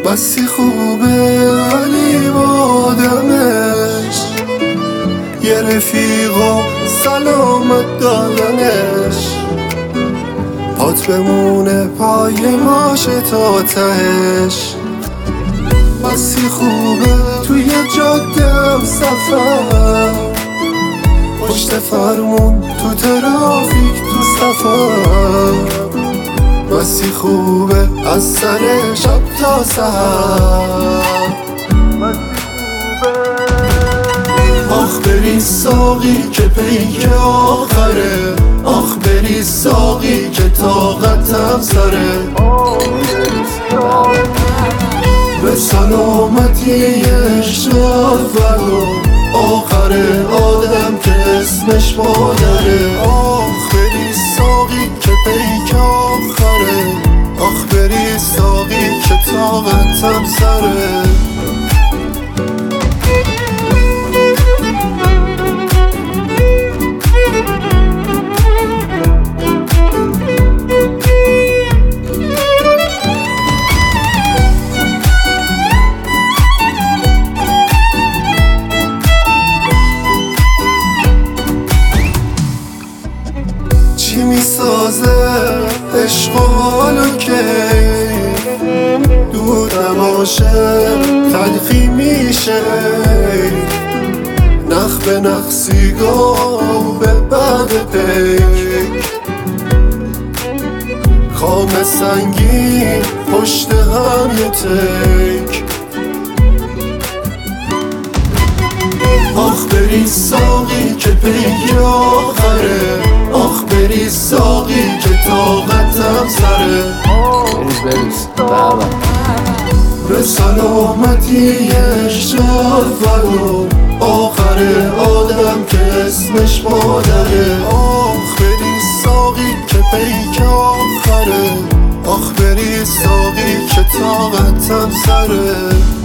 بسی خوبه ولی با آدمش یه رفیق و سلامت دادنش پات بمونه پای ماشه تا تهش بسی خوبه توی جاده هم سفر پشت فرمون تو ترافیک تو سفر بسی خوبه از سر شب تا سحر آخ بری ساقی که پیک آخره آخ بری ساقی که طاقتم سره به سلامتی اشرف و آخر آدم که اسمش مادره آخ بری ساقی که پیک آخره آخ بری ساقی که طاقتم سره چی میسازه عشق و حالو که دود نباشه تلخی میشه نخ به نخ سیگار به بعد پیک خام سنگین پشت هم یه تک آخ بری ساقی که پیک آخره آخ بری ساقی که طاقتم سره بریز به سلامتی اشرف و آخر آدم که اسمش مادره آخ بری ساقی که پیک آخره آخ بری ساقی که طاقتم سره